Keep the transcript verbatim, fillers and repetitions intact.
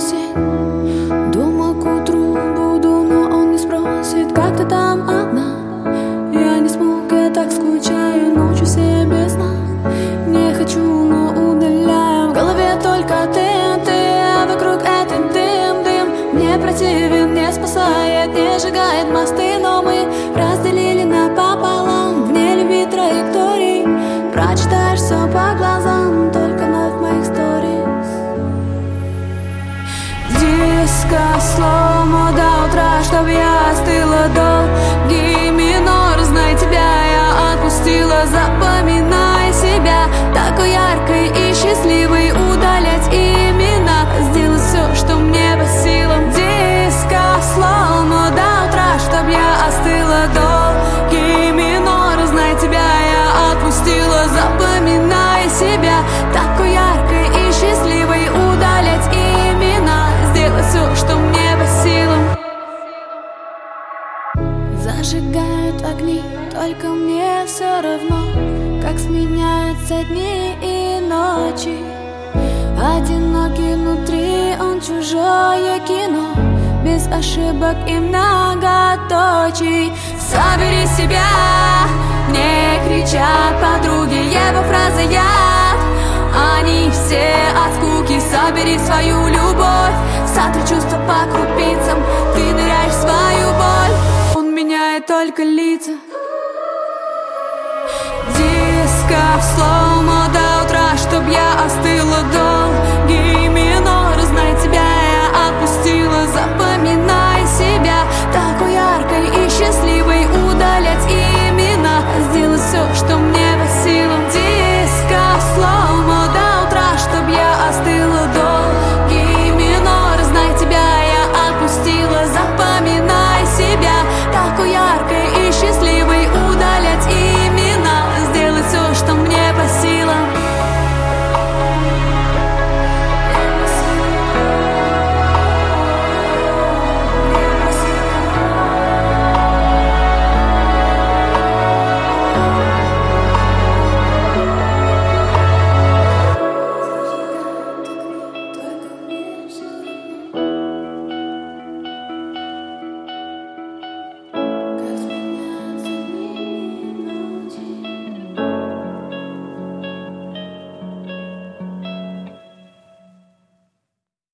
осень. Думал, к утру буду, но он не спросит, как ты там одна. Я не смог, я так скучаю, ночью все без сна. Не хочу, но удаляю, в голове только ты, ты, а вокруг этот дым, дым. Мне противен, не спасает, не сжигает мосты, но мы разделили напополам. Вне любви траекторий прочитаешь все по глазам, только вновь моих сторис. Диско сломо до утра, чтоб я остыла. Долгий минор, знай, тебя я отпустила. Запоминай себя такой яркой и счастливой, удалять имена, сделать все, что мне по силам. Диско сломо до утра, чтоб я остыла. Долгий минор, знай, тебя я отпустила. Запоминай себя такой яркой и счастливой, удалять имена, сделать все, что мне по силам. Зажигают огни, только мне все равно, как сменяются дни и ночи. Одинокий внутри, он чужое кино, без ошибок и многоточий. Собери себя, мне кричат подруги, его фразы яд. Они все от скуки. Собери свою любовь, сотри чувства по крупицам. Ты ныряешь в свою боль, он меняет только лица. Диско в слово